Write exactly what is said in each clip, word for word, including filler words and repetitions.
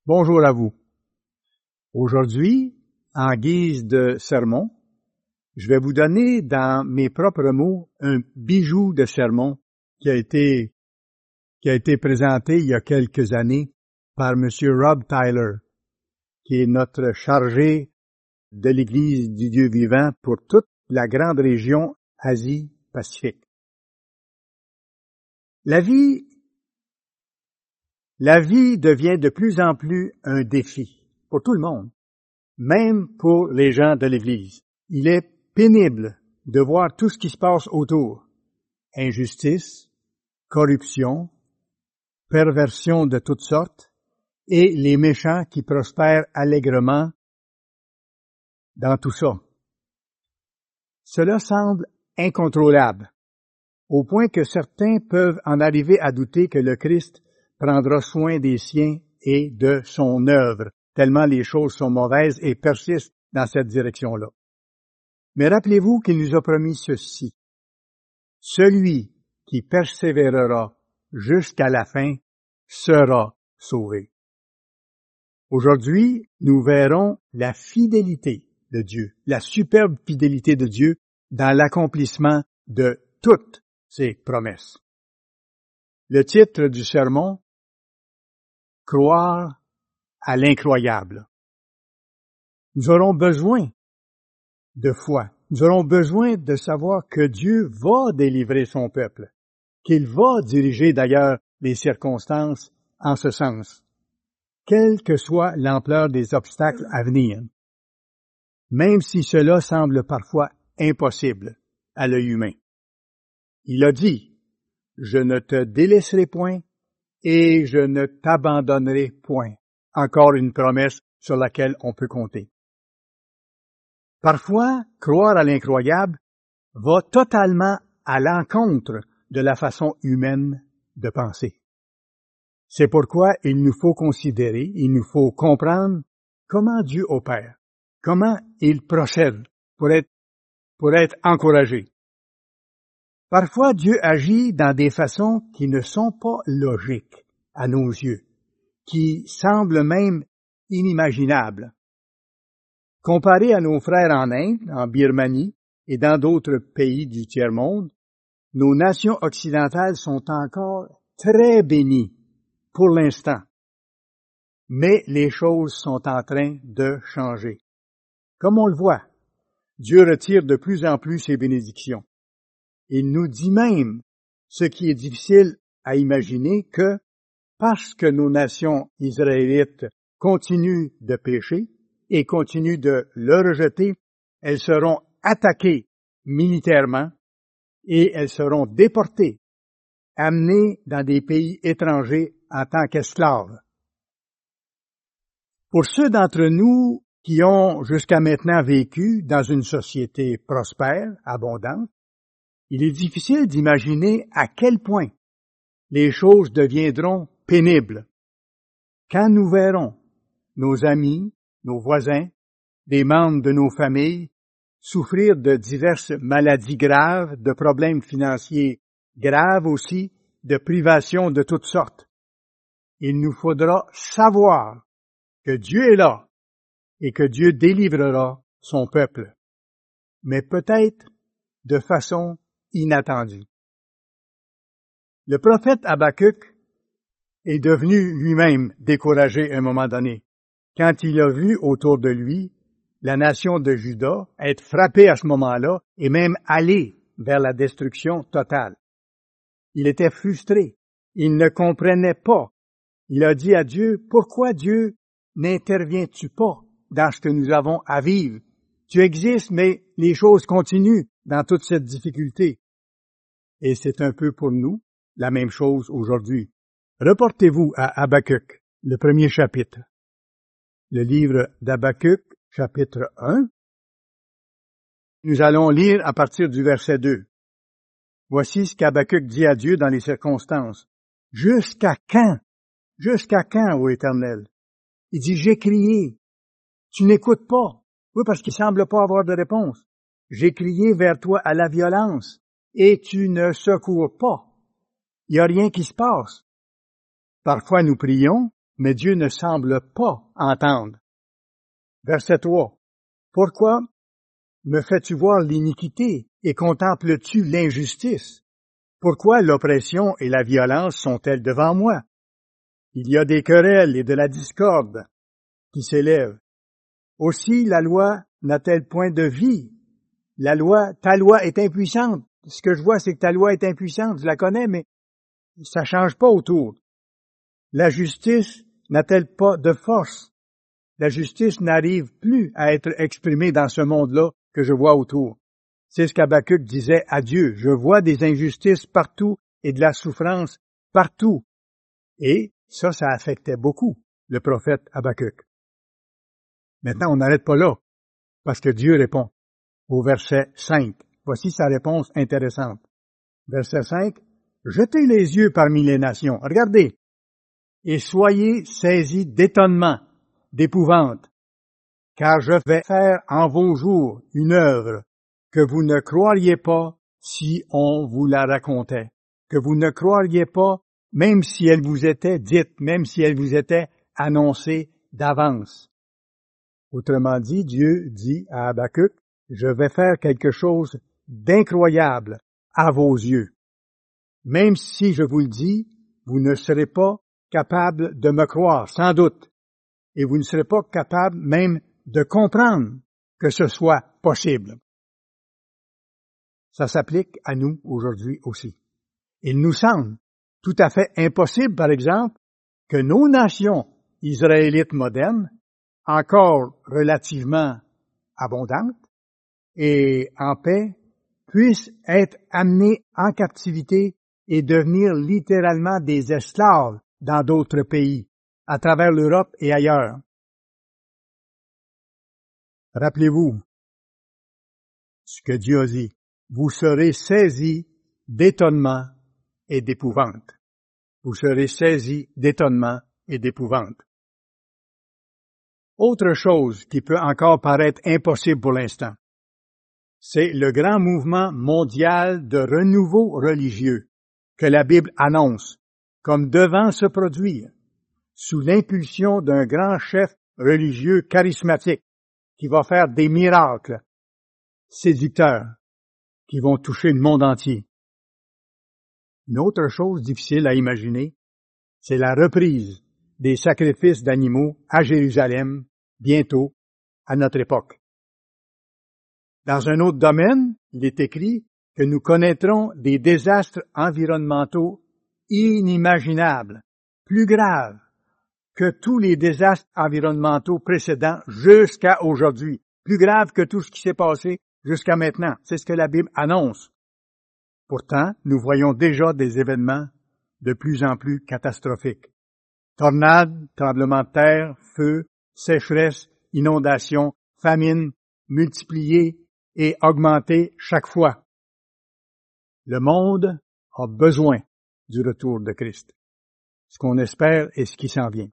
Bonjour à vous. Aujourd'hui, en guise de sermon, je vais vous donner dans mes propres mots un bijou de sermon qui a été qui a été présenté il y a quelques années par M. Rob Tyler, qui est notre chargé de l'Église du Dieu vivant pour toute la grande région Asie-Pacifique. La vie La vie devient de plus en plus un défi pour tout le monde, même pour les gens de l'Église. Il est pénible de voir tout ce qui se passe autour. Injustice, corruption, perversion de toutes sortes et les méchants qui prospèrent allègrement dans tout ça. Cela semble incontrôlable, au point que certains peuvent en arriver à douter que le Christ prendra soin des siens et de son œuvre, tellement les choses sont mauvaises et persistent dans cette direction-là. Mais rappelez-vous qu'il nous a promis ceci. Celui qui persévérera jusqu'à la fin sera sauvé. Aujourd'hui, nous verrons la fidélité de Dieu, la superbe fidélité de Dieu dans l'accomplissement de toutes ses promesses. Le titre du sermon, Croire à l'incroyable. Nous aurons besoin de foi. Nous aurons besoin de savoir que Dieu va délivrer son peuple, qu'il va diriger d'ailleurs les circonstances en ce sens, quelle que soit l'ampleur des obstacles à venir, même si cela semble parfois impossible à l'œil humain. Il a dit, « Je ne te délaisserai point et je ne t'abandonnerai point. » Encore une promesse sur laquelle on peut compter. Parfois, croire à l'incroyable va totalement à l'encontre de la façon humaine de penser. C'est pourquoi il nous faut considérer, il nous faut comprendre comment Dieu opère, comment il procède pour être, pour être encouragé. Parfois, Dieu agit dans des façons qui ne sont pas logiques à nos yeux, qui semblent même inimaginables. Comparé à nos frères en Inde, en Birmanie et dans d'autres pays du tiers-monde, nos nations occidentales sont encore très bénies pour l'instant. Mais les choses sont en train de changer. Comme on le voit, Dieu retire de plus en plus ses bénédictions. Il nous dit même, ce qui est difficile à imaginer, que parce que nos nations israélites continuent de pécher et continuent de le rejeter, elles seront attaquées militairement et elles seront déportées, amenées dans des pays étrangers en tant qu'esclaves. Pour ceux d'entre nous qui ont jusqu'à maintenant vécu dans une société prospère, abondante, il est difficile d'imaginer à quel point les choses deviendront pénibles quand nous verrons nos amis, nos voisins, des membres de nos familles souffrir de diverses maladies graves, de problèmes financiers graves aussi, de privations de toutes sortes. Il nous faudra savoir que Dieu est là et que Dieu délivrera son peuple, mais peut-être de façon inattendue. Le prophète Habakkuk est devenu lui-même découragé à un moment donné, quand il a vu autour de lui la nation de Juda être frappée à ce moment-là et même aller vers la destruction totale. Il était frustré. Il ne comprenait pas. Il a dit à Dieu, « Pourquoi, Dieu, n'interviens-tu pas dans ce que nous avons à vivre? Tu existes, mais les choses continuent dans toute cette difficulté. » Et c'est un peu pour nous la même chose aujourd'hui. Reportez-vous à Habakkuk, le premier chapitre. Le livre d'Habakkuk, chapitre un. Nous allons lire à partir du verset deux. Voici ce qu'Habakkuk dit à Dieu dans les circonstances. « Jusqu'à quand? Jusqu'à quand, ô Éternel? » Il dit, « J'ai crié. Tu n'écoutes pas. » Oui, parce qu'il semble pas avoir de réponse. « J'ai crié vers toi à la violence, et tu ne secours pas. » Il n'y a rien qui se passe. Parfois nous prions, mais Dieu ne semble pas entendre. Verset trois. Pourquoi me fais-tu voir l'iniquité et contemples-tu l'injustice? Pourquoi l'oppression et la violence sont-elles devant moi? Il y a des querelles et de la discorde qui s'élèvent. Aussi la loi n'a-t-elle point de vie? La loi, ta loi est impuissante. Ce que je vois, c'est que ta loi est impuissante. Je la connais, mais ça change pas autour. La justice n'a-t-elle pas de force? La justice n'arrive plus à être exprimée dans ce monde-là que je vois autour. C'est ce qu'Habakkuk disait à Dieu. Je vois des injustices partout et de la souffrance partout. Et ça, ça affectait beaucoup le prophète Habakkuk. Maintenant, on n'arrête pas là, parce que Dieu répond au verset cinq. Voici sa réponse intéressante. Verset cinq. Jetez les yeux parmi les nations. Regardez. Et soyez saisis d'étonnement, d'épouvante, car je vais faire en vos jours une œuvre que vous ne croiriez pas si on vous la racontait, que vous ne croiriez pas même si elle vous était dite, même si elle vous était annoncée d'avance. Autrement dit, Dieu dit à Habakkuk, je vais faire quelque chose d'incroyable à vos yeux. Même si je vous le dis, vous ne serez pas capable de me croire, sans doute, et vous ne serez pas capable même de comprendre que ce soit possible. Ça s'applique à nous aujourd'hui aussi. Il nous semble tout à fait impossible, par exemple, que nos nations israélites modernes, encore relativement abondantes et en paix, puissent être amenées en captivité et devenir littéralement des esclaves dans d'autres pays, à travers l'Europe et ailleurs. Rappelez-vous ce que Dieu a dit. Vous serez saisis d'étonnement et d'épouvante. Vous serez saisis d'étonnement et d'épouvante. Autre chose qui peut encore paraître impossible pour l'instant, c'est le grand mouvement mondial de renouveau religieux que la Bible annonce comme devant se produire sous l'impulsion d'un grand chef religieux charismatique qui va faire des miracles séducteurs qui vont toucher le monde entier. Une autre chose difficile à imaginer, c'est la reprise des sacrifices d'animaux à Jérusalem, bientôt, à notre époque. Dans un autre domaine, il est écrit que nous connaîtrons des désastres environnementaux inimaginables, plus graves que tous les désastres environnementaux précédents jusqu'à aujourd'hui, plus graves que tout ce qui s'est passé jusqu'à maintenant. C'est ce que la Bible annonce. Pourtant, nous voyons déjà des événements de plus en plus catastrophiques. Tornades, tremblements de terre, feux, sécheresse, inondations, famines, multipliées et augmentées chaque fois. Le monde a besoin du retour de Christ. Ce qu'on espère et ce qui s'en vient.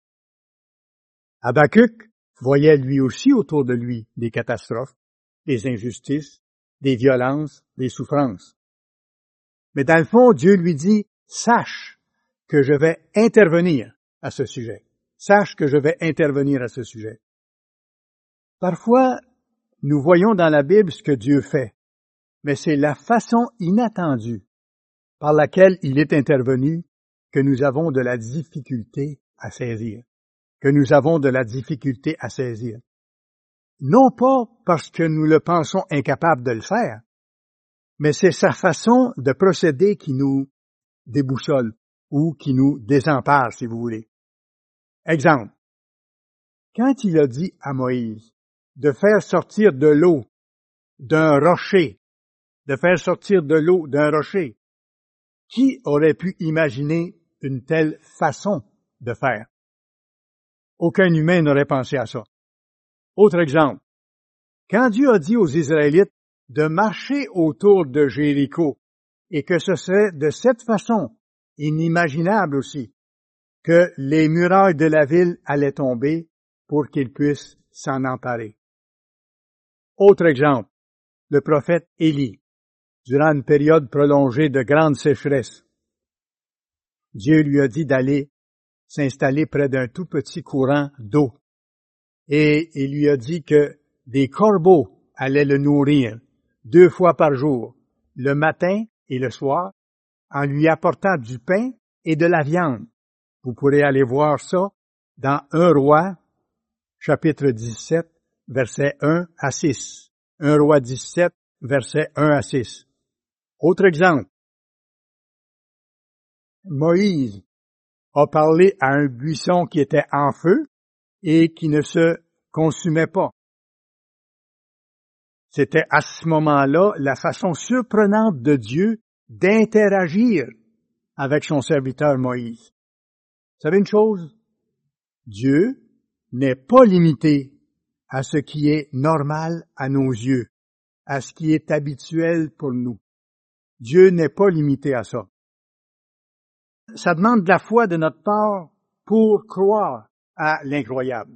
Habakkuk voyait lui aussi autour de lui des catastrophes, des injustices, des violences, des souffrances. Mais dans le fond, Dieu lui dit, sache que je vais intervenir à ce sujet. Sache que je vais intervenir à ce sujet. Parfois, nous voyons dans la Bible ce que Dieu fait, mais c'est la façon inattendue par laquelle il est intervenu que nous avons de la difficulté à saisir, que nous avons de la difficulté à saisir. Non pas parce que nous le pensons incapable de le faire, mais c'est sa façon de procéder qui nous déboussole ou qui nous désempare, si vous voulez. Exemple. Quand il a dit à Moïse de faire sortir de l'eau d'un rocher, de faire sortir de l'eau d'un rocher, qui aurait pu imaginer une telle façon de faire? Aucun humain n'aurait pensé à ça. Autre exemple. Quand Dieu a dit aux Israélites de marcher autour de Jéricho, et que ce serait de cette façon, inimaginable aussi, que les murailles de la ville allaient tomber pour qu'ils puissent s'en emparer. Autre exemple, le prophète Élie, durant une période prolongée de grande sécheresse. Dieu lui a dit d'aller s'installer près d'un tout petit courant d'eau. Et il lui a dit que des corbeaux allaient le nourrir deux fois par jour, le matin et le soir, en lui apportant du pain et de la viande. Vous pourrez aller voir ça dans un Roi, chapitre dix-sept, versets un à six. un Roi dix-sept, versets un à six. Autre exemple. Moïse a parlé à un buisson qui était en feu et qui ne se consumait pas. C'était à ce moment-là la façon surprenante de Dieu d'interagir avec son serviteur Moïse. Vous savez une chose? Dieu n'est pas limité à ce qui est normal à nos yeux, à ce qui est habituel pour nous. Dieu n'est pas limité à ça. Ça demande de la foi de notre part pour croire à l'incroyable.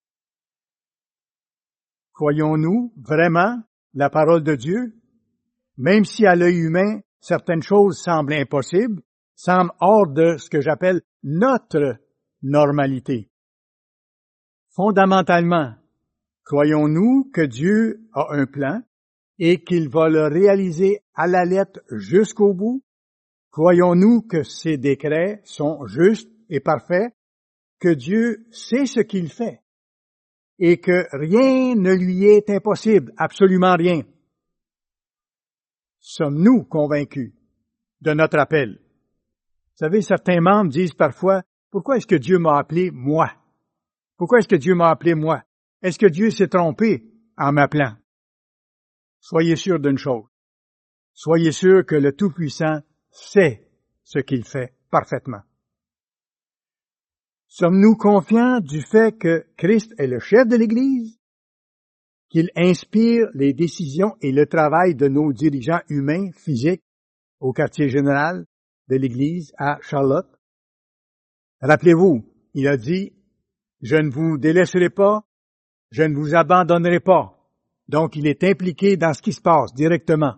Croyons-nous vraiment la parole de Dieu? Même si à l'œil humain, certaines choses semblent impossibles, semblent hors de ce que j'appelle notre normalité. Fondamentalement, croyons-nous que Dieu a un plan et qu'il va le réaliser à la lettre jusqu'au bout? Croyons-nous que ses décrets sont justes et parfaits, que Dieu sait ce qu'il fait et que rien ne lui est impossible, absolument rien? Sommes-nous convaincus de notre appel? Vous savez, certains membres disent parfois, « Pourquoi est-ce que Dieu m'a appelé moi? Pourquoi est-ce que Dieu m'a appelé moi? Est-ce que Dieu s'est trompé en m'appelant? » Soyez sûr d'une chose. Soyez sûr que le Tout-Puissant sait ce qu'il fait parfaitement. Sommes-nous confiants du fait que Christ est le chef de l'Église, qu'il inspire les décisions et le travail de nos dirigeants humains, physiques, au quartier général de l'Église à Charlotte? Rappelez-vous, il a dit, « Je ne vous délaisserai pas, je ne vous abandonnerai pas. » Donc, il est impliqué dans ce qui se passe directement.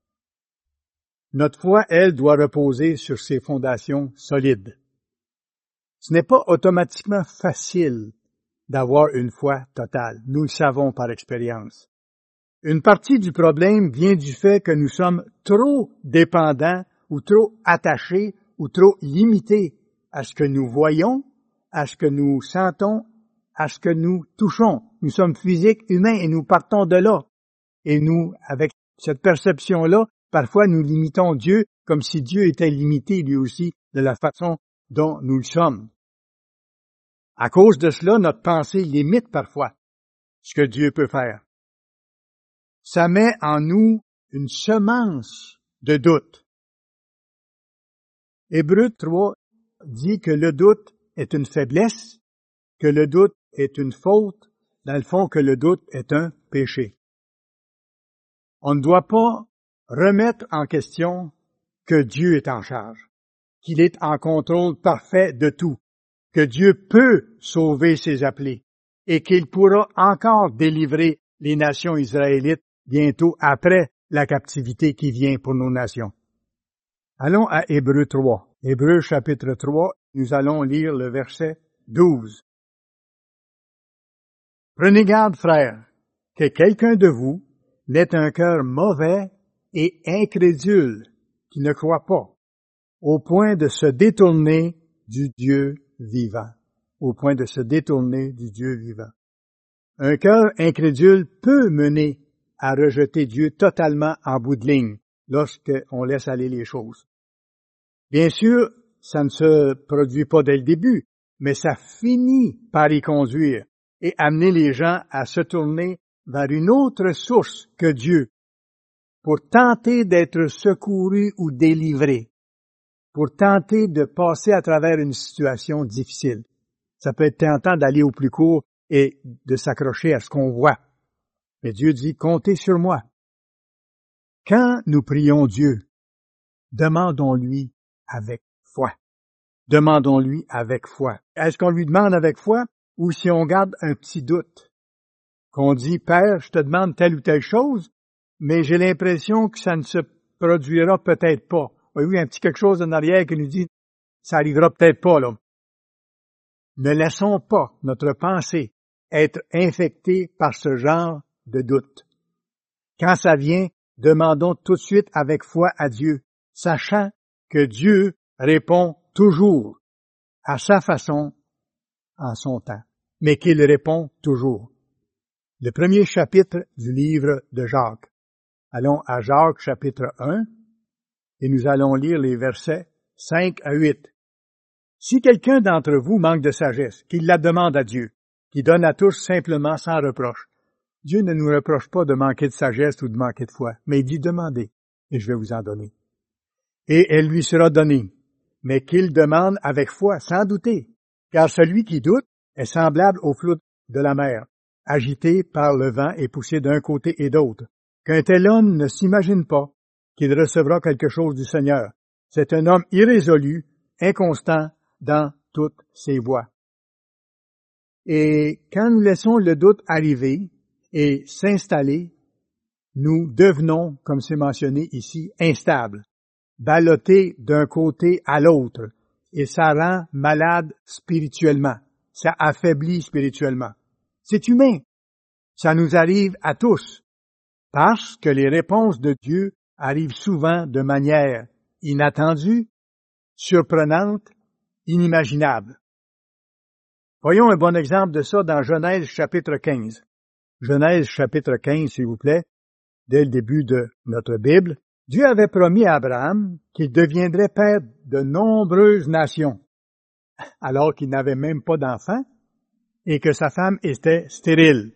Notre foi, elle, doit reposer sur ses fondations solides. Ce n'est pas automatiquement facile d'avoir une foi totale. Nous le savons par expérience. Une partie du problème vient du fait que nous sommes trop dépendants ou trop attachés ou trop limités à ce que nous voyons, à ce que nous sentons, à ce que nous touchons. Nous sommes physiques, humains, et nous partons de là. Et nous, avec cette perception-là, parfois nous limitons Dieu comme si Dieu était limité lui aussi de la façon dont nous le sommes. À cause de cela, notre pensée limite parfois ce que Dieu peut faire. Ça met en nous une semence de doute. Hébreux trois dit que le doute est une faiblesse, que le doute est une faute, dans le fond que le doute est un péché. On ne doit pas remettre en question que Dieu est en charge, qu'il est en contrôle parfait de tout, que Dieu peut sauver ses appelés et qu'il pourra encore délivrer les nations israélites bientôt après la captivité qui vient pour nos nations. Allons à Hébreux trois. Hébreux chapitre trois, nous allons lire le verset douze. Prenez garde, frères, que quelqu'un de vous n'ait un cœur mauvais et incrédule, qui ne croit pas, au point de se détourner du Dieu vivant. Au point de se détourner du Dieu vivant. Un cœur incrédule peut mener à rejeter Dieu totalement en bout de ligne, lorsqu'on laisse aller les choses. Bien sûr, ça ne se produit pas dès le début, mais ça finit par y conduire et amener les gens à se tourner vers une autre source que Dieu, pour tenter d'être secourus ou délivrés, pour tenter de passer à travers une situation difficile. Ça peut être tentant d'aller au plus court et de s'accrocher à ce qu'on voit. Mais Dieu dit, comptez sur moi. Quand nous prions Dieu, demandons-lui avec foi. Demandons-lui avec foi. Est-ce qu'on lui demande avec foi ou si on garde un petit doute? Qu'on dit, Père, je te demande telle ou telle chose, mais j'ai l'impression que ça ne se produira peut-être pas. Oui, oui, un petit quelque chose en arrière qui nous dit, ça arrivera peut-être pas, là. Ne laissons pas notre pensée être infectée par ce genre de doute. Quand ça vient, demandons tout de suite avec foi à Dieu, sachant que Dieu répond toujours à sa façon, en son temps, mais qu'il répond toujours. Le premier chapitre du livre de Jacques. Allons à Jacques chapitre un et nous allons lire les versets cinq à huit. Si quelqu'un d'entre vous manque de sagesse, qu'il la demande à Dieu, qui donne à tous simplement sans reproche. Dieu ne nous reproche pas de manquer de sagesse ou de manquer de foi, mais il dit demandez, et je vais vous en donner. Et elle lui sera donnée, mais qu'il demande avec foi, sans douter, car celui qui doute est semblable au flot de la mer, agité par le vent et poussé d'un côté et d'autre. Qu'un tel homme ne s'imagine pas qu'il recevra quelque chose du Seigneur. C'est un homme irrésolu, inconstant dans toutes ses voies. Et quand nous laissons le doute arriver et s'installer, nous devenons, comme c'est mentionné ici, instables, ballottés d'un côté à l'autre, et ça rend malade spirituellement, ça affaiblit spirituellement. C'est humain, ça nous arrive à tous, parce que les réponses de Dieu arrivent souvent de manière inattendue, surprenante, inimaginable. Voyons un bon exemple de ça dans Genèse chapitre quinze. Genèse chapitre quinze, s'il vous plaît, dès le début de notre Bible. Dieu avait promis à Abraham qu'il deviendrait père de nombreuses nations, alors qu'il n'avait même pas d'enfants et que sa femme était stérile.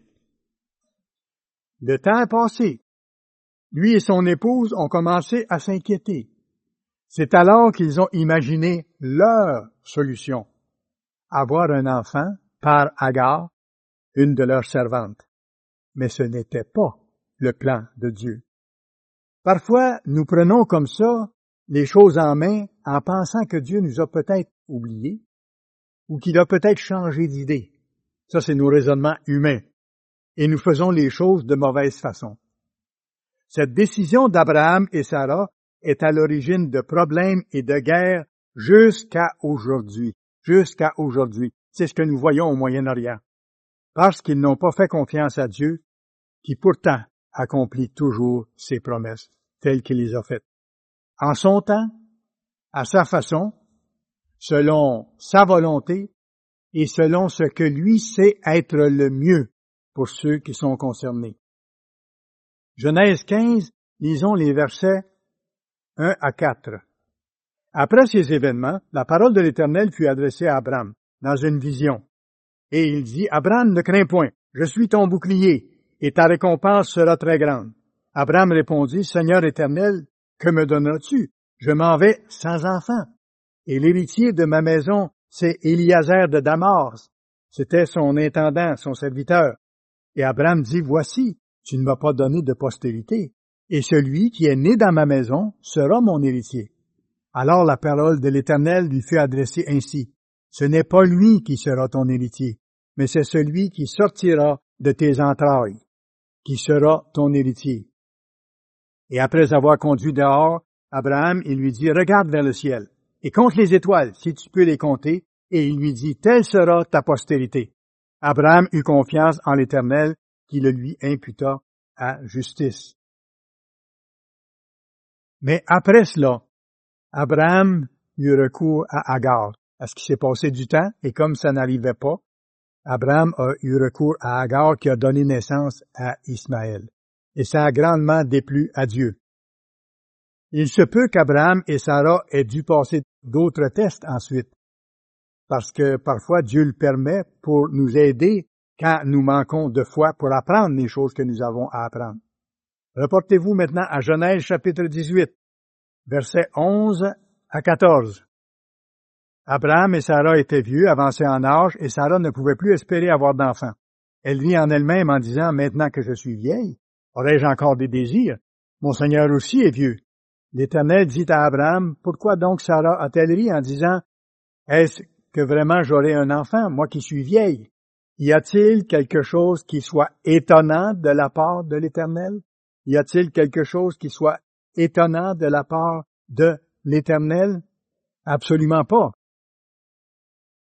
Le temps a passé. Lui et son épouse ont commencé à s'inquiéter. C'est alors qu'ils ont imaginé leur solution. Avoir un enfant par Agar, une de leurs servantes. Mais ce n'était pas le plan de Dieu. Parfois, nous prenons comme ça les choses en main en pensant que Dieu nous a peut-être oubliés ou qu'il a peut-être changé d'idée. Ça, c'est nos raisonnements humains. Et nous faisons les choses de mauvaise façon. Cette décision d'Abraham et Sarah est à l'origine de problèmes et de guerres jusqu'à aujourd'hui. Jusqu'à aujourd'hui. C'est ce que nous voyons au Moyen-Orient. Parce qu'ils n'ont pas fait confiance à Dieu, qui pourtant accomplit toujours ses promesses telles qu'il les a faites. En son temps, à sa façon, selon sa volonté et selon ce que lui sait être le mieux pour ceux qui sont concernés. Genèse quinze, lisons les versets un à quatre. Après ces événements, la parole de l'Éternel fut adressée à Abraham dans une vision. Et il dit, « Abraham, ne crains point, je suis ton bouclier, et ta récompense sera très grande. » Abraham répondit, « Seigneur éternel, que me donneras-tu? Je m'en vais sans enfant. Et l'héritier de ma maison, c'est Éliazer de Damas. » C'était son intendant, son serviteur. Et Abraham dit, « Voici, tu ne m'as pas donné de postérité, et celui qui est né dans ma maison sera mon héritier. » Alors la parole de l'Éternel lui fut adressée ainsi. « Ce n'est pas lui qui sera ton héritier, mais c'est celui qui sortira de tes entrailles, qui sera ton héritier. » Et après avoir conduit dehors, Abraham, il lui dit, « Regarde vers le ciel, et compte les étoiles, si tu peux les compter. » Et il lui dit, « Telle sera ta postérité. » Abraham eut confiance en l'Éternel, qui le lui imputa à justice. Mais après cela, Abraham eut recours à Agar. Est-ce qu'il s'est passé du temps? Et comme ça n'arrivait pas, Abraham a eu recours à Agar qui a donné naissance à Ismaël. Et ça a grandement déplu à Dieu. Il se peut qu'Abraham et Sarah aient dû passer d'autres tests ensuite, parce que parfois Dieu le permet pour nous aider quand nous manquons de foi pour apprendre les choses que nous avons à apprendre. Reportez-vous maintenant à Genèse chapitre dix-huit, versets onze à quatorze. Abraham et Sarah étaient vieux, avancés en âge, et Sarah ne pouvait plus espérer avoir d'enfants. Elle vit en elle-même en disant, « Maintenant que je suis vieille, aurais-je encore des désirs? Mon Seigneur aussi est vieux. » L'Éternel dit à Abraham, « Pourquoi donc Sarah a-t-elle ri en disant, « Est-ce que vraiment j'aurai un enfant, moi qui suis vieille? » Y a-t-il quelque chose qui soit étonnant de la part de l'Éternel? Y a-t-il quelque chose qui soit étonnant de la part de l'Éternel? Absolument pas.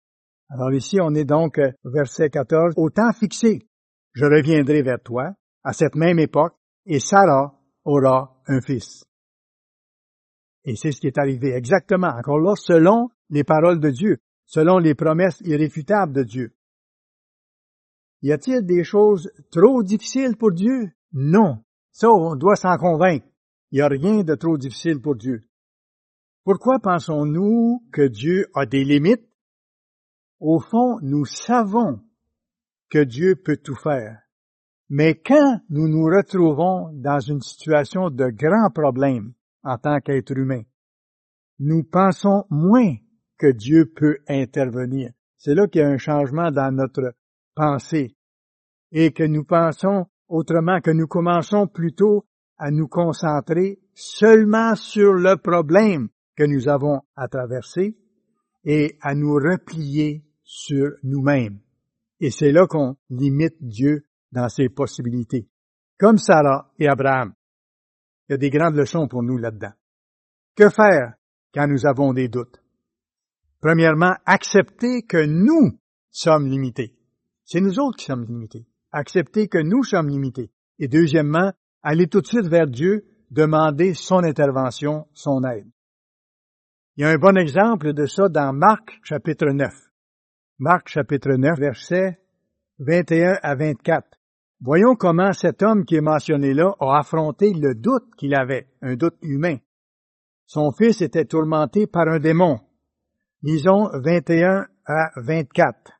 Alors ici, on est donc, euh, verset quatorze, « Au temps fixé, je reviendrai vers toi, à cette même époque, et Sarah aura un fils. » Et c'est ce qui est arrivé exactement, encore là, selon les paroles de Dieu, selon les promesses irréfutables de Dieu. Y a-t-il des choses trop difficiles pour Dieu? Non. Ça, on doit s'en convaincre. Il n'y a rien de trop difficile pour Dieu. Pourquoi pensons-nous que Dieu a des limites? Au fond, nous savons que Dieu peut tout faire. Mais quand nous nous retrouvons dans une situation de grand problème en tant qu'être humain, nous pensons moins que Dieu peut intervenir. C'est là qu'il y a un changement dans notre pensée et que nous pensons autrement, que nous commençons plutôt à nous concentrer seulement sur le problème que nous avons à traverser et à nous replier sur nous-mêmes. Et c'est là qu'on limite Dieu dans ses possibilités. Comme Sarah et Abraham. Il y a des grandes leçons pour nous là-dedans. Que faire quand nous avons des doutes? Premièrement, accepter que nous sommes limités. C'est nous autres qui sommes limités. Accepter que nous sommes limités. Et deuxièmement, aller tout de suite vers Dieu, demander son intervention, son aide. Il y a un bon exemple de ça dans Marc, chapitre neuf. Marc, chapitre neuf, versets vingt et un à vingt-quatre. Voyons comment cet homme qui est mentionné là a affronté le doute qu'il avait, un doute humain. Son fils était tourmenté par un démon. Lisons vingt et un à vingt-quatre.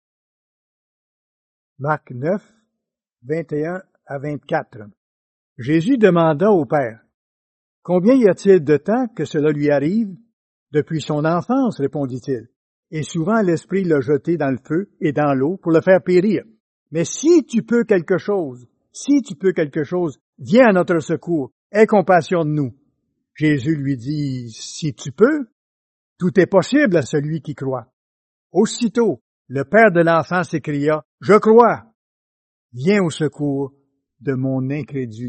Marc neuf, vingt et un à vingt-quatre. Jésus demanda au Père, « Combien y a-t-il de temps que cela lui arrive? » « Depuis son enfance, répondit-il, et souvent l'Esprit l'a jeté dans le feu et dans l'eau pour le faire périr. Mais si tu peux quelque chose, si tu peux quelque chose, viens à notre secours, aie compassion de nous. » Jésus lui dit, « Si tu peux, tout est possible à celui qui croit. » Aussitôt, le père de l'enfant s'écria, « Je crois, viens au secours de mon incrédulité. »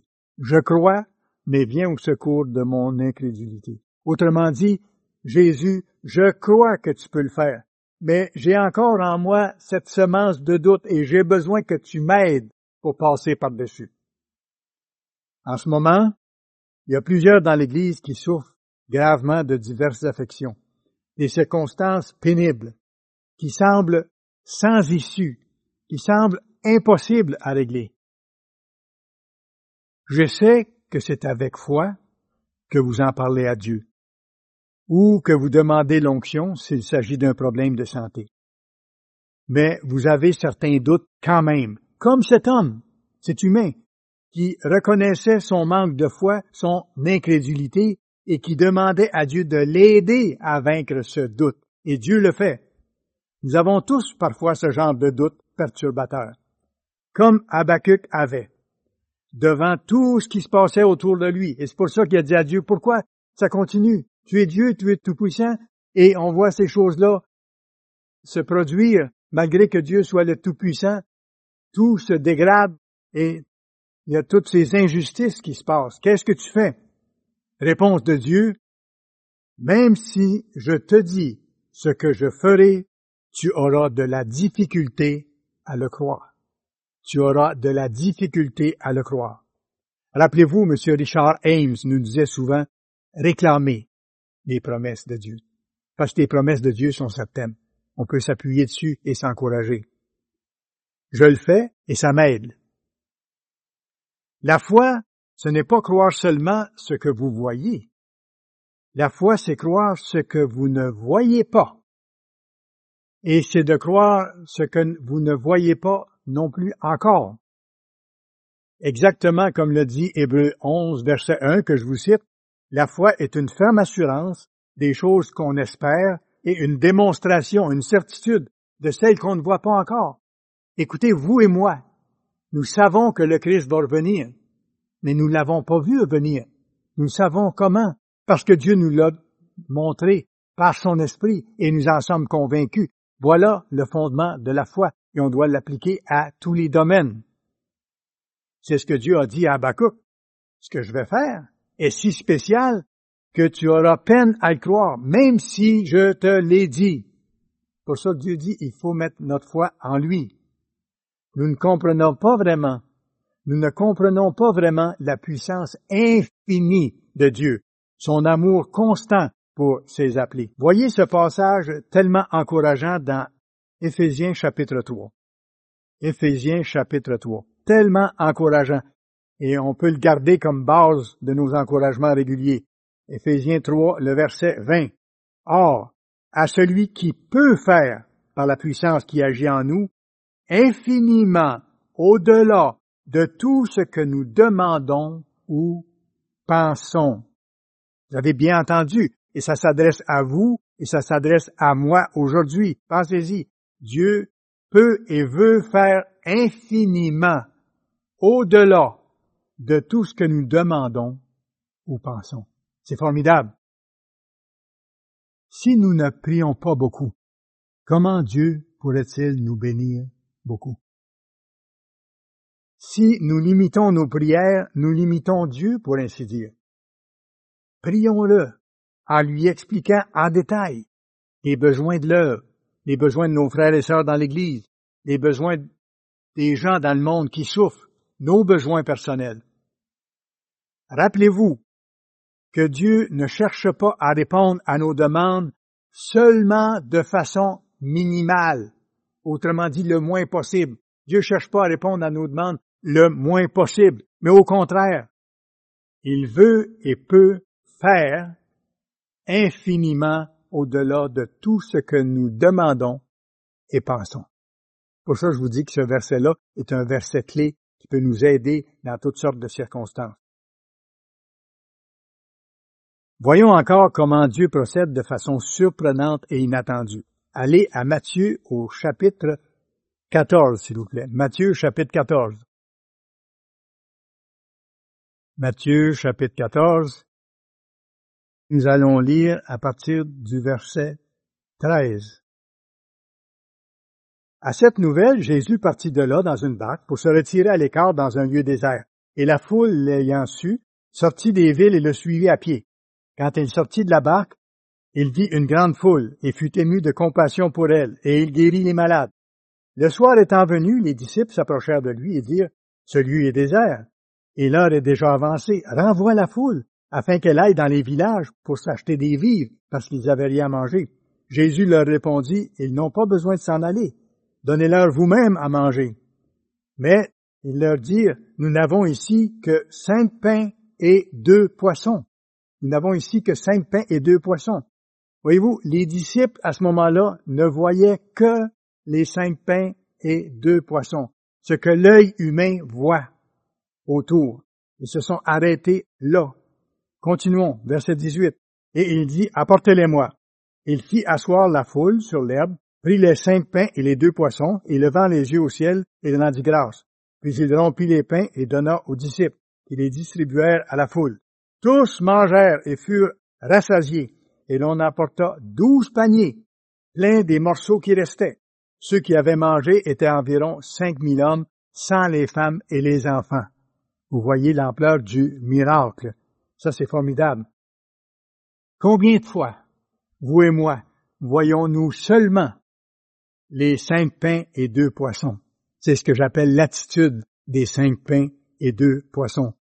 Je crois, mais viens au secours de mon incrédulité. Autrement dit, Jésus, je crois que tu peux le faire, mais j'ai encore en moi cette semence de doute et j'ai besoin que tu m'aides pour passer par-dessus. En ce moment, il y a plusieurs dans l'Église qui souffrent gravement de diverses affections, des circonstances pénibles, qui semblent sans issue, qui semblent impossibles à régler. Je sais que c'est avec foi que vous en parlez à Dieu, ou que vous demandez l'onction s'il s'agit d'un problème de santé. Mais vous avez certains doutes quand même, comme cet homme, cet humain, qui reconnaissait son manque de foi, son incrédulité, et qui demandait à Dieu de l'aider à vaincre ce doute. Et Dieu le fait. Nous avons tous parfois ce genre de doute perturbateur, comme Habakkuk avait, devant tout ce qui se passait autour de lui. Et c'est pour ça qu'il a dit à Dieu, pourquoi ça continue? Tu es Dieu, tu es tout-puissant, et on voit ces choses-là se produire, malgré que Dieu soit le tout-puissant, tout se dégrade, et il y a toutes ces injustices qui se passent. Qu'est-ce que tu fais? Réponse de Dieu, même si je te dis ce que je ferai, tu auras de la difficulté à le croire. Tu auras de la difficulté à le croire. Rappelez-vous, M. Richard Ames nous disait souvent, réclamez les promesses de Dieu. Parce que les promesses de Dieu sont certaines. On peut s'appuyer dessus et s'encourager. Je le fais et ça m'aide. La foi, ce n'est pas croire seulement ce que vous voyez. La foi, c'est croire ce que vous ne voyez pas. Et c'est de croire ce que vous ne voyez pas non plus encore. Exactement comme le dit Hébreux onze, verset un, que je vous cite, la foi est une ferme assurance des choses qu'on espère et une démonstration, une certitude de celles qu'on ne voit pas encore. Écoutez, vous et moi, nous savons que le Christ va revenir, mais nous ne l'avons pas vu venir. Nous savons comment, parce que Dieu nous l'a montré par son esprit et nous en sommes convaincus. Voilà le fondement de la foi et on doit l'appliquer à tous les domaines. C'est ce que Dieu a dit à Habakkuk. Ce que je vais faire est si spécial que tu auras peine à le croire, même si je te l'ai dit. Pour ça que Dieu dit, il faut mettre notre foi en lui. Nous ne comprenons pas vraiment, nous ne comprenons pas vraiment la puissance infinie de Dieu, son amour constant pour ses appelés. Voyez ce passage tellement encourageant dans Éphésiens chapitre trois. Éphésiens chapitre trois. Tellement encourageant. Et on peut le garder comme base de nos encouragements réguliers. Éphésiens trois, le verset vingt. Or, à celui qui peut faire, par la puissance qui agit en nous, infiniment au-delà de tout ce que nous demandons ou pensons. Vous avez bien entendu, et ça s'adresse à vous, et ça s'adresse à moi aujourd'hui. Pensez-y, Dieu peut et veut faire infiniment au-delà de tout ce que nous demandons ou pensons. C'est formidable. Si nous ne prions pas beaucoup, comment Dieu pourrait-il nous bénir beaucoup? Si nous limitons nos prières, nous limitons Dieu, pour ainsi dire. Prions-le en lui expliquant en détail les besoins de l'œuvre, les besoins de nos frères et sœurs dans l'Église, les besoins des gens dans le monde qui souffrent, nos besoins personnels. Rappelez-vous que Dieu ne cherche pas à répondre à nos demandes seulement de façon minimale, autrement dit le moins possible. Dieu ne cherche pas à répondre à nos demandes le moins possible, mais au contraire, il veut et peut faire infiniment au-delà de tout ce que nous demandons et pensons. Pour ça, je vous dis que ce verset-là est un verset clé qui peut nous aider dans toutes sortes de circonstances. Voyons encore comment Dieu procède de façon surprenante et inattendue. Allez à Matthieu au chapitre quatorze, s'il vous plaît. Matthieu, chapitre quatorze. Matthieu, chapitre quatorze. Nous allons lire à partir du verset treize. À cette nouvelle, Jésus partit de là dans une barque pour se retirer à l'écart dans un lieu désert. Et la foule, l'ayant su, sortit des villes et le suivit à pied. Quand il sortit de la barque, il vit une grande foule et fut ému de compassion pour elle, et il guérit les malades. Le soir étant venu, les disciples s'approchèrent de lui et dirent, « Ce lieu est désert, et l'heure est déjà avancée. Renvoie la foule, afin qu'elle aille dans les villages pour s'acheter des vivres, parce qu'ils n'avaient rien à manger. » Jésus leur répondit, « Ils n'ont pas besoin de s'en aller. Donnez-leur vous-même à manger. » Mais ils leur dirent, « Nous n'avons ici que cinq pains et deux poissons. » Nous n'avons ici que cinq pains et deux poissons. Voyez-vous, les disciples, à ce moment-là, ne voyaient que les cinq pains et deux poissons, ce que l'œil humain voit autour. Ils se sont arrêtés là. Continuons, verset dix-huit. Et il dit, « Apportez-les-moi. » Il fit asseoir la foule sur l'herbe, prit les cinq pains et les deux poissons, et levant les yeux au ciel, il rendit grâce. Puis il rompit les pains et donna aux disciples, qui les distribuèrent à la foule. Tous mangèrent et furent rassasiés, et l'on apporta douze paniers, pleins des morceaux qui restaient. Ceux qui avaient mangé étaient environ cinq mille hommes, sans les femmes et les enfants. Vous voyez l'ampleur du miracle. Ça, c'est formidable. Combien de fois, vous et moi, voyons-nous seulement les cinq pains et deux poissons? C'est ce que j'appelle l'attitude des cinq pains et deux poissons,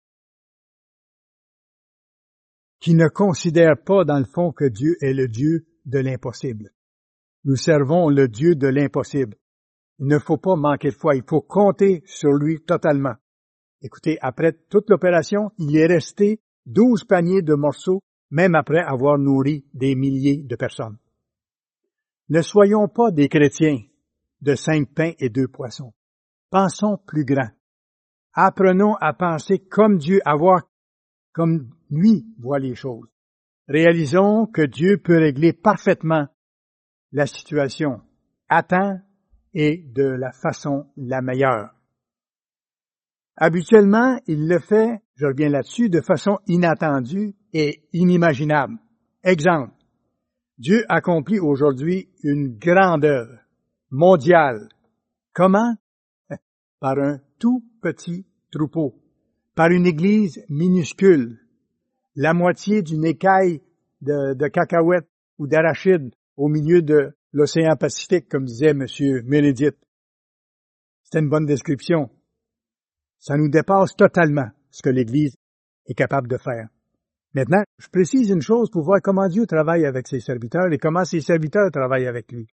qui ne considère pas dans le fond que Dieu est le Dieu de l'impossible. Nous servons le Dieu de l'impossible. Il ne faut pas manquer de foi, il faut compter sur lui totalement. Écoutez, après toute l'opération, il est resté douze paniers de morceaux, même après avoir nourri des milliers de personnes. Ne soyons pas des chrétiens de cinq pains et deux poissons. Pensons plus grand. Apprenons à penser comme Dieu, à voir comme lui voit les choses. Réalisons que Dieu peut régler parfaitement la situation à temps et de la façon la meilleure. Habituellement, il le fait, je reviens là-dessus, de façon inattendue et inimaginable. Exemple, Dieu accomplit aujourd'hui une grande œuvre mondiale. Comment? Par un tout petit troupeau, par une église minuscule, la moitié d'une écaille de, de cacahuètes ou d'arachides au milieu de l'océan Pacifique, comme disait M. Meredith. C'était une bonne description. Ça nous dépasse totalement ce que l'Église est capable de faire. Maintenant, je précise une chose pour voir comment Dieu travaille avec ses serviteurs et comment ses serviteurs travaillent avec lui.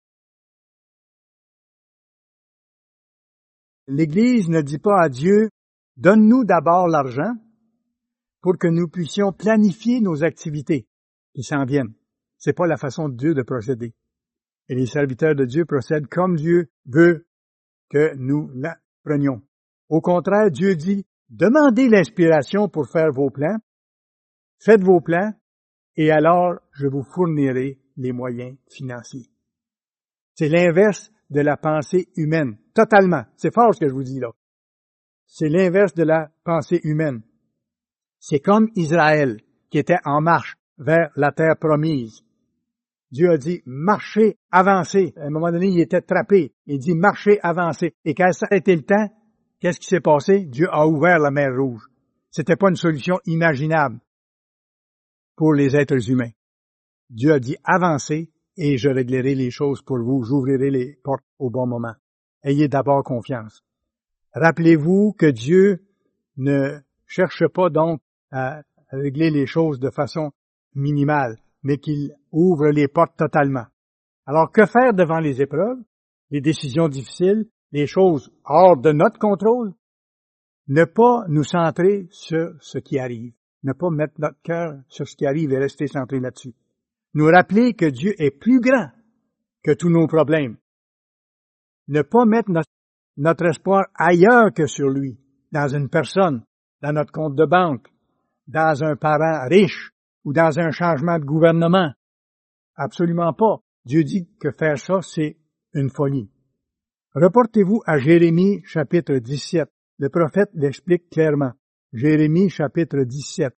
L'Église ne dit pas à Dieu, « Donne-nous d'abord l'argent pour que nous puissions planifier nos activités qui s'en viennent. » C'est pas la façon de Dieu de procéder. Et les serviteurs de Dieu procèdent comme Dieu veut que nous la prenions. Au contraire, Dieu dit, « Demandez l'inspiration pour faire vos plans, faites vos plans, et alors je vous fournirai les moyens financiers. » C'est l'inverse de la pensée humaine, totalement. C'est fort ce que je vous dis là. C'est l'inverse de la pensée humaine. C'est comme Israël qui était en marche vers la terre promise. Dieu a dit, marchez, avancez. À un moment donné, il était trappé. Il dit, marchez, avancez. Et quand ça a été le temps, qu'est-ce qui s'est passé? Dieu a ouvert la mer Rouge. C'était pas une solution imaginable pour les êtres humains. Dieu a dit, avancez et je réglerai les choses pour vous. J'ouvrirai les portes au bon moment. Ayez d'abord confiance. Rappelez-vous que Dieu ne cherche pas donc à régler les choses de façon minimale, mais qu'il ouvre les portes totalement. Alors, que faire devant les épreuves, les décisions difficiles, les choses hors de notre contrôle? Ne pas nous centrer sur ce qui arrive. Ne pas mettre notre cœur sur ce qui arrive et rester centré là-dessus. Nous rappeler que Dieu est plus grand que tous nos problèmes. Ne pas mettre notre, notre espoir ailleurs que sur lui, dans une personne, dans notre compte de banque, dans un parent riche ou dans un changement de gouvernement. Absolument pas. Dieu dit que faire ça, c'est une folie. Reportez-vous à Jérémie chapitre dix-sept. Le prophète l'explique clairement. Jérémie chapitre dix-sept.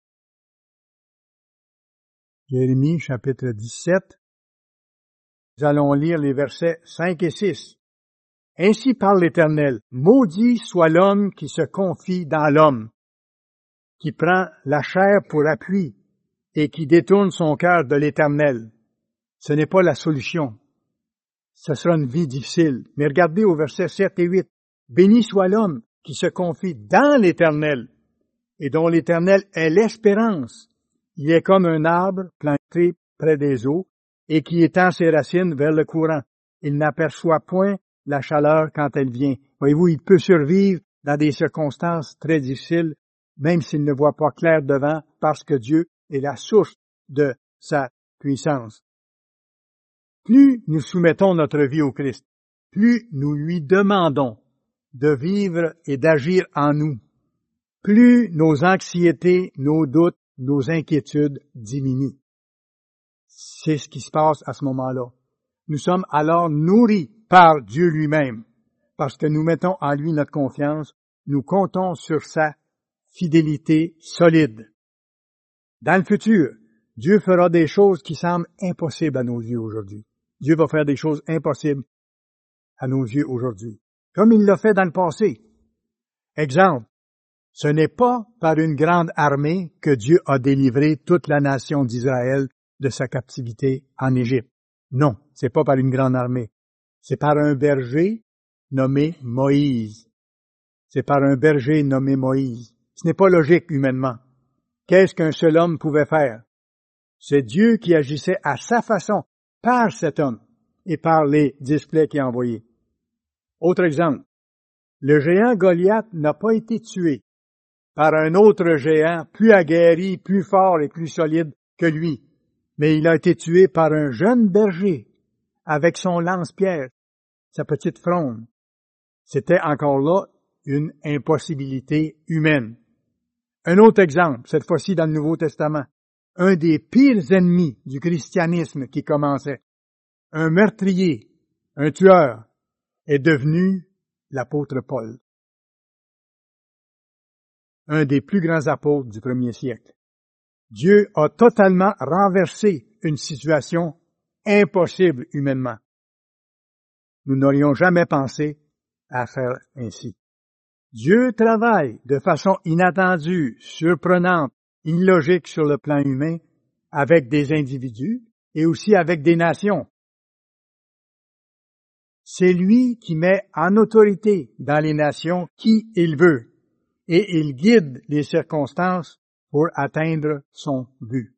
Jérémie chapitre dix-sept. Nous allons lire les versets cinq et six. Ainsi parle l'Éternel. Maudit soit l'homme qui se confie dans l'homme, qui prend la chair pour appui et qui détourne son cœur de l'Éternel. Ce n'est pas la solution. Ce sera une vie difficile. Mais regardez au verset sept et huit. Béni soit l'homme qui se confie dans l'Éternel et dont l'Éternel est l'espérance. Il est comme un arbre planté près des eaux et qui étend ses racines vers le courant. Il n'aperçoit point la chaleur quand elle vient. Voyez-vous, il peut survivre dans des circonstances très difficiles, même s'il ne voit pas clair devant, parce que Dieu est la source de sa puissance. Plus nous soumettons notre vie au Christ, plus nous lui demandons de vivre et d'agir en nous, plus nos anxiétés, nos doutes, nos inquiétudes diminuent. C'est ce qui se passe à ce moment-là. Nous sommes alors nourris par Dieu lui-même, parce que nous mettons en lui notre confiance, nous comptons sur sa fidélité solide. Dans le futur, Dieu fera des choses qui semblent impossibles à nos yeux aujourd'hui. Dieu va faire des choses impossibles à nos yeux aujourd'hui, comme il l'a fait dans le passé. Exemple, ce n'est pas par une grande armée que Dieu a délivré toute la nation d'Israël de sa captivité en Égypte. Non, c'est pas par une grande armée. C'est par un berger nommé Moïse. C'est par un berger nommé Moïse. Ce n'est pas logique humainement. Qu'est-ce qu'un seul homme pouvait faire? C'est Dieu qui agissait à sa façon par cet homme et par les displays qu'il a envoyés. Autre exemple, le géant Goliath n'a pas été tué par un autre géant plus aguerri, plus fort et plus solide que lui, mais il a été tué par un jeune berger avec son lance-pierre, sa petite fronde. C'était encore là une impossibilité humaine. Un autre exemple, cette fois-ci dans le Nouveau Testament, un des pires ennemis du christianisme qui commençait, un meurtrier, un tueur, est devenu l'apôtre Paul, un des plus grands apôtres du premier siècle. Dieu a totalement renversé une situation impossible humainement. Nous n'aurions jamais pensé à faire ainsi. Dieu travaille de façon inattendue, surprenante, illogique sur le plan humain, avec des individus et aussi avec des nations. C'est lui qui met en autorité dans les nations qui il veut, et il guide les circonstances pour atteindre son but.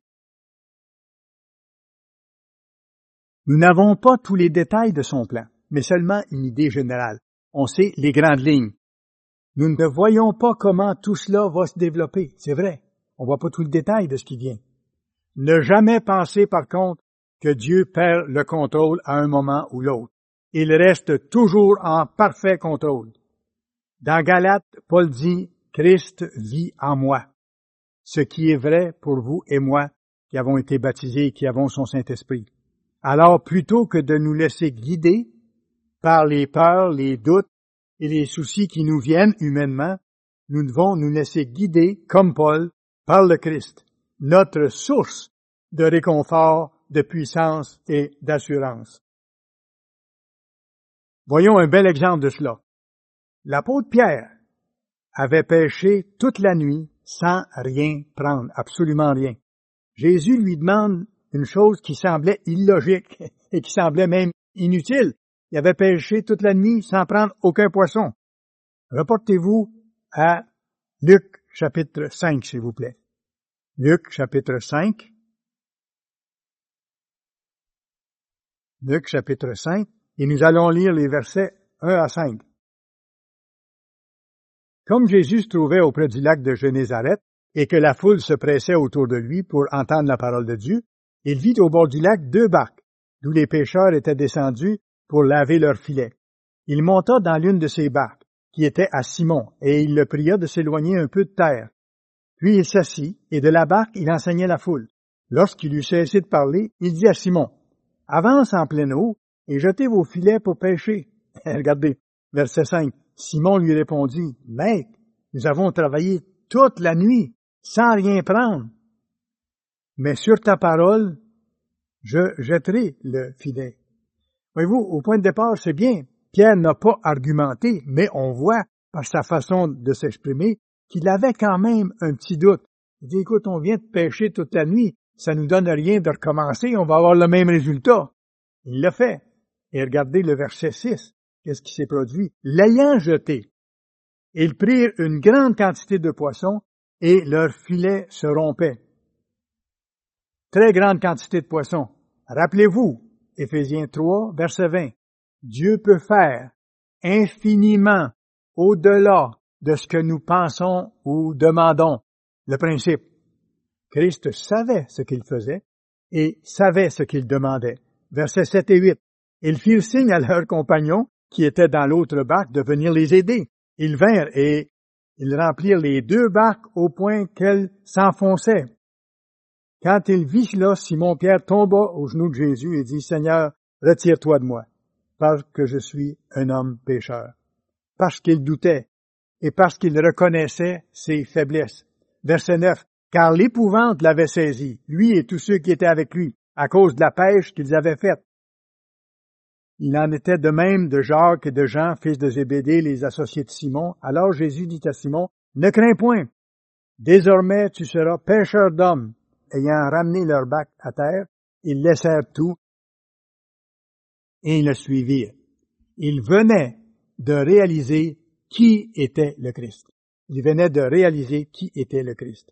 Nous n'avons pas tous les détails de son plan, mais seulement une idée générale. On sait les grandes lignes. Nous ne voyons pas comment tout cela va se développer, c'est vrai. On ne voit pas tout le détail de ce qui vient. Ne jamais penser, par contre, que Dieu perd le contrôle à un moment ou l'autre. Il reste toujours en parfait contrôle. Dans Galates, Paul dit « Christ vit en moi », ce qui est vrai pour vous et moi qui avons été baptisés et qui avons son Saint-Esprit. Alors, plutôt que de nous laisser guider par les peurs, les doutes et les soucis qui nous viennent humainement, nous devons nous laisser guider, comme Paul, par le Christ, notre source de réconfort, de puissance et d'assurance. Voyons un bel exemple de cela. L'apôtre Pierre avait pêché toute la nuit sans rien prendre, absolument rien. Jésus lui demande une chose qui semblait illogique et qui semblait même inutile. Il avait pêché toute la nuit sans prendre aucun poisson. Reportez-vous à Luc chapitre cinq, s'il vous plaît. Luc chapitre cinq. Luc chapitre cinq, et nous allons lire les versets un à cinq. Comme Jésus se trouvait auprès du lac de Génézareth et que la foule se pressait autour de lui pour entendre la parole de Dieu, il vit au bord du lac deux barques, d'où les pêcheurs étaient descendus pour laver leurs filets. Il monta dans l'une de ces barques, qui était à Simon, et il le pria de s'éloigner un peu de terre. Puis il s'assit, et de la barque il enseignait la foule. Lorsqu'il eut cessé de parler, il dit à Simon, « Avance en pleine eau, et jetez vos filets pour pêcher. » Regardez, verset cinq. Simon lui répondit, « Maître, nous avons travaillé toute la nuit, sans rien prendre. Mais sur ta parole, je jetterai le filet. » Voyez-vous, au point de départ, c'est bien. Pierre n'a pas argumenté, mais on voit, par sa façon de s'exprimer, qu'il avait quand même un petit doute. Il dit, écoute, on vient de pêcher toute la nuit, ça nous donne rien de recommencer, on va avoir le même résultat. Il l'a fait. Et regardez le verset six. Qu'est-ce qui s'est produit? L'ayant jeté, ils prirent une grande quantité de poissons et leur filet se rompait. Très grande quantité de poissons. Rappelez-vous, Éphésiens trois, verset vingt. Dieu peut faire infiniment au-delà de ce que nous pensons ou demandons. Le principe. Christ savait ce qu'il faisait et savait ce qu'il demandait. Versets sept et huit. Ils firent signe à leurs compagnons qui étaient dans l'autre barque de venir les aider. Ils vinrent et ils remplirent les deux barques au point qu'elles s'enfonçaient. Quand il vit cela, Simon-Pierre tomba aux genoux de Jésus et dit, « Seigneur, retire-toi de moi, parce que je suis un homme pécheur. » Parce qu'il doutait et parce qu'il reconnaissait ses faiblesses. Verset neuf. Car l'épouvante l'avait saisi, lui et tous ceux qui étaient avec lui, à cause de la pêche qu'ils avaient faite. Il en était de même de Jacques et de Jean, fils de Zébédée, les associés de Simon. Alors Jésus dit à Simon, « Ne crains point, désormais tu seras pêcheur d'hommes. » Ayant ramené leur bac à terre, ils laissèrent tout et ils le suivirent. Ils venaient de réaliser qui était le Christ. Ils venaient de réaliser qui était le Christ.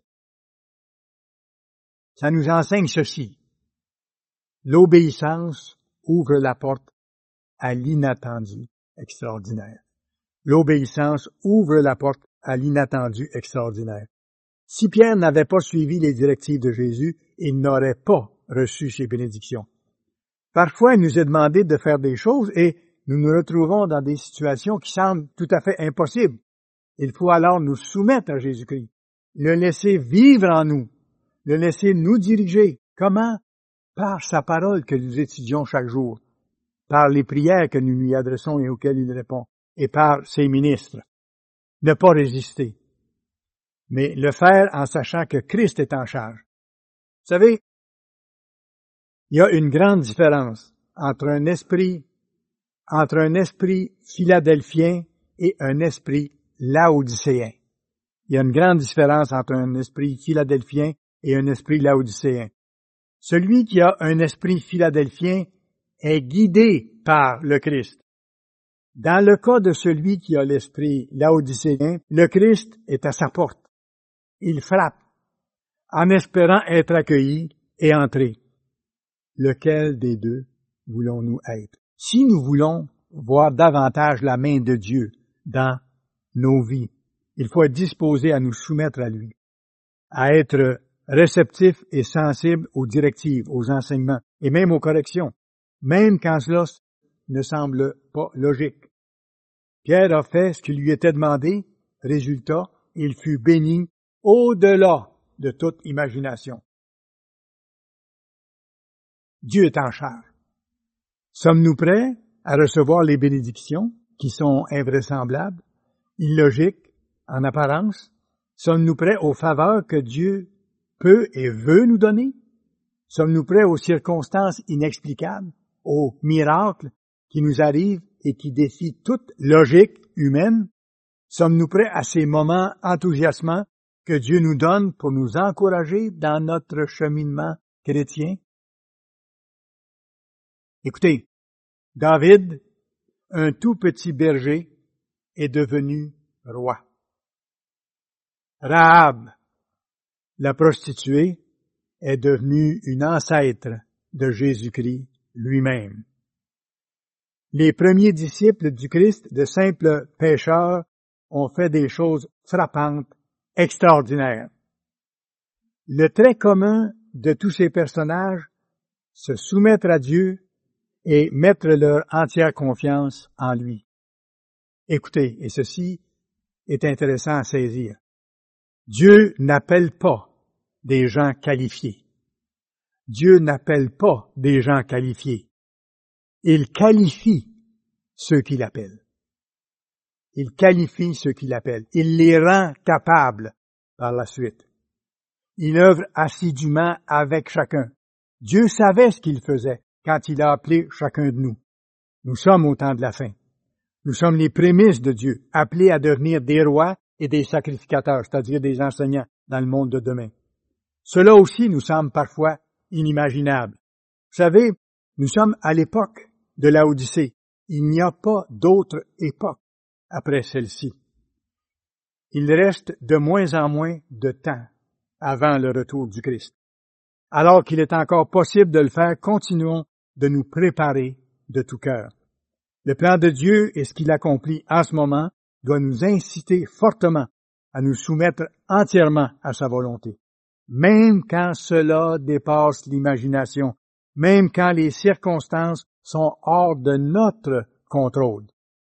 Ça nous enseigne ceci. L'obéissance ouvre la porte à l'inattendu extraordinaire. L'obéissance ouvre la porte à l'inattendu extraordinaire. Si Pierre n'avait pas suivi les directives de Jésus, il n'aurait pas reçu ses bénédictions. Parfois, il nous est demandé de faire des choses et nous nous retrouvons dans des situations qui semblent tout à fait impossibles. Il faut alors nous soumettre à Jésus-Christ, le laisser vivre en nous, le laisser nous diriger. Comment? Par sa parole que nous étudions chaque jour, par les prières que nous lui adressons et auxquelles il répond, et par ses ministres. Ne pas résister, mais le faire en sachant que Christ est en charge. Vous savez, il y a une grande différence entre un esprit, entre un esprit philadelphien et un esprit laodicéen. Il y a une grande différence entre un esprit philadelphien et un esprit laodicéen. Celui qui a un esprit philadelphien est guidé par le Christ. Dans le cas de celui qui a l'esprit laodicéen, le Christ est à sa porte. Il frappe, en espérant être accueilli et entrer. Lequel des deux voulons-nous être? Si nous voulons voir davantage la main de Dieu dans nos vies, il faut être disposé à nous soumettre à lui, à être réceptif et sensible aux directives, aux enseignements et même aux corrections, même quand cela ne semble pas logique. Pierre a fait ce qui lui était demandé, résultat, il fut béni au-delà de toute imagination. Dieu est en charge. Sommes-nous prêts à recevoir les bénédictions qui sont invraisemblables, illogiques en apparence? Sommes-nous prêts aux faveurs que Dieu peut et veut nous donner? Sommes-nous prêts aux circonstances inexplicables, aux miracles qui nous arrivent et qui défient toute logique humaine? Sommes-nous prêts à ces moments enthousiasmants que Dieu nous donne pour nous encourager dans notre cheminement chrétien? Écoutez, David, un tout petit berger, est devenu roi. Rahab, la prostituée, est devenue une ancêtre de Jésus-Christ lui-même. Les premiers disciples du Christ, de simples pécheurs, ont fait des choses frappantes, extraordinaires. Le trait commun de tous ces personnages, se soumettre à Dieu et mettre leur entière confiance en lui. Écoutez, et ceci est intéressant à saisir. Dieu n'appelle pas des gens qualifiés. Dieu n'appelle pas des gens qualifiés. Il qualifie ceux qu'il appelle. Il qualifie ceux qu'il appelle. Il les rend capables par la suite. Il œuvre assidûment avec chacun. Dieu savait ce qu'il faisait quand il a appelé chacun de nous. Nous sommes au temps de la fin. Nous sommes les prémices de Dieu, appelés à devenir des rois et des sacrificateurs, c'est-à-dire des enseignants dans le monde de demain. Cela aussi nous semble parfois inimaginable. Vous savez, nous sommes à l'époque de la Odyssée. Il n'y a pas d'autre époque après celle-ci. Il reste de moins en moins de temps avant le retour du Christ. Alors qu'il est encore possible de le faire, continuons de nous préparer de tout cœur. Le plan de Dieu et ce qu'il accomplit en ce moment doit nous inciter fortement à nous soumettre entièrement à sa volonté, même quand cela dépasse l'imagination, même quand les circonstances sont hors de notre contrôle.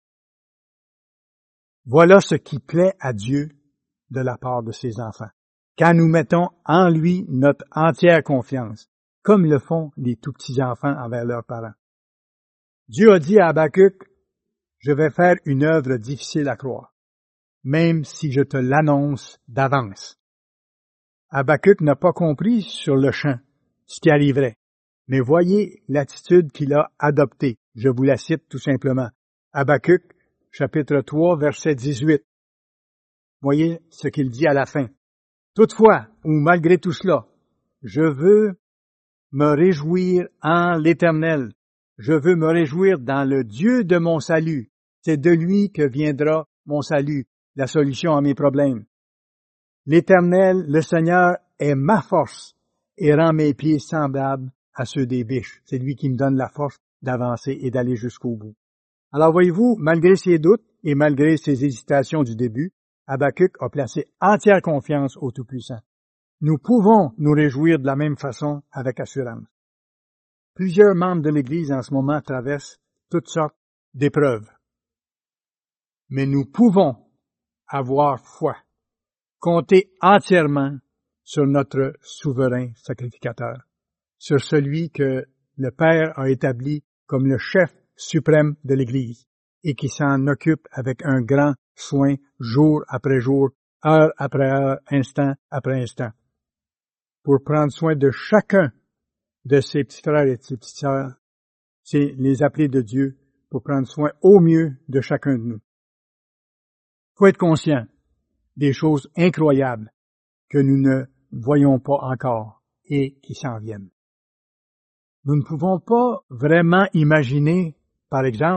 Voilà ce qui plaît à Dieu de la part de ses enfants, quand nous mettons en lui notre entière confiance, comme le font les tout petits enfants envers leurs parents. Dieu a dit à Habacuc, « Je vais faire une œuvre difficile à croire, même si je te l'annonce d'avance. » Habacuc n'a pas compris sur le champ ce qui arriverait, mais voyez l'attitude qu'il a adoptée. Je vous la cite tout simplement. Habacuc, chapitre trois, verset dix-huit. Voyez ce qu'il dit à la fin. « Toutefois, ou malgré tout cela, je veux me réjouir en l'Éternel. Je veux me réjouir dans le Dieu de mon salut. C'est de lui que viendra mon salut, la solution à mes problèmes. L'Éternel, le Seigneur, est ma force et rend mes pieds semblables à ceux des biches. C'est lui qui me donne la force d'avancer et d'aller jusqu'au bout. » Alors voyez-vous, malgré ses doutes et malgré ses hésitations du début, Habacuc a placé entière confiance au Tout-Puissant. Nous pouvons nous réjouir de la même façon avec assurance. Plusieurs membres de l'Église en ce moment traversent toutes sortes d'épreuves. Mais nous pouvons avoir foi, compter entièrement sur notre souverain sacrificateur, sur celui que le Père a établi comme le chef suprême de l'Église et qui s'en occupe avec un grand soin jour après jour, heure après heure, instant après instant, pour prendre soin de chacun de ses petits frères et de ses petites sœurs. C'est les appelés de Dieu pour prendre soin au mieux de chacun de nous. Il faut être conscient des choses incroyables que nous ne voyons pas encore et qui s'en viennent. Nous ne pouvons pas vraiment imaginer, par exemple,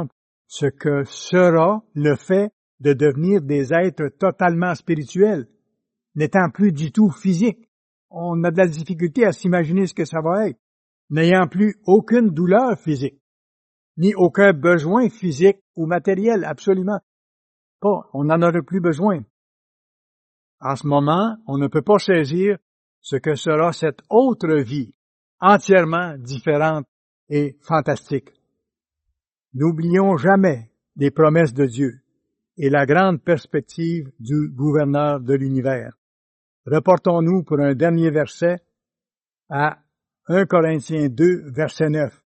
ce que sera le fait de devenir des êtres totalement spirituels, n'étant plus du tout physiques. On a de la difficulté à s'imaginer ce que ça va être, n'ayant plus aucune douleur physique, ni aucun besoin physique ou matériel, absolument pas. On n'en aurait plus besoin. En ce moment, on ne peut pas saisir ce que sera cette autre vie, entièrement différente et fantastique. N'oublions jamais les promesses de Dieu et la grande perspective du gouverneur de l'univers. Reportons-nous pour un dernier verset à un Corinthiens deux, verset neuf.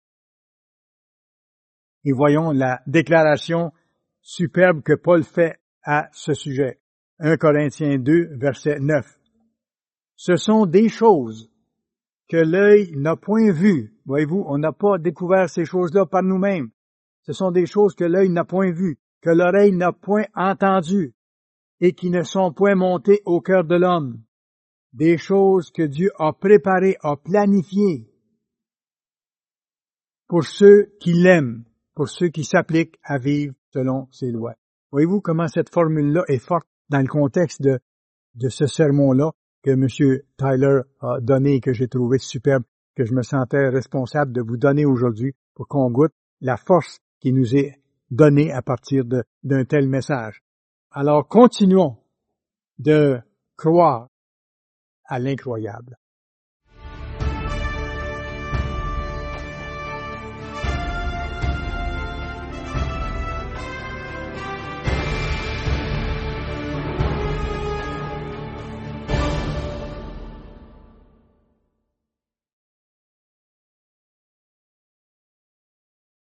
Et voyons la déclaration superbe que Paul fait à ce sujet. un Corinthiens deux, verset neuf. Ce sont des choses que l'œil n'a point vues. Voyez-vous, on n'a pas découvert ces choses-là par nous-mêmes. Ce sont des choses que l'œil n'a point vues, que l'oreille n'a point entendues, et qui ne sont point montées au cœur de l'homme. Des choses que Dieu a préparées, a planifiées pour ceux qui l'aiment, pour ceux qui s'appliquent à vivre selon ses lois. Voyez-vous comment cette formule-là est forte dans le contexte de, de ce sermon-là que M. Tyler a donné et que j'ai trouvé superbe, que je me sentais responsable de vous donner aujourd'hui pour qu'on goûte la force qui nous est donnée à partir de, d'un tel message. Alors, continuons de croire à l'incroyable.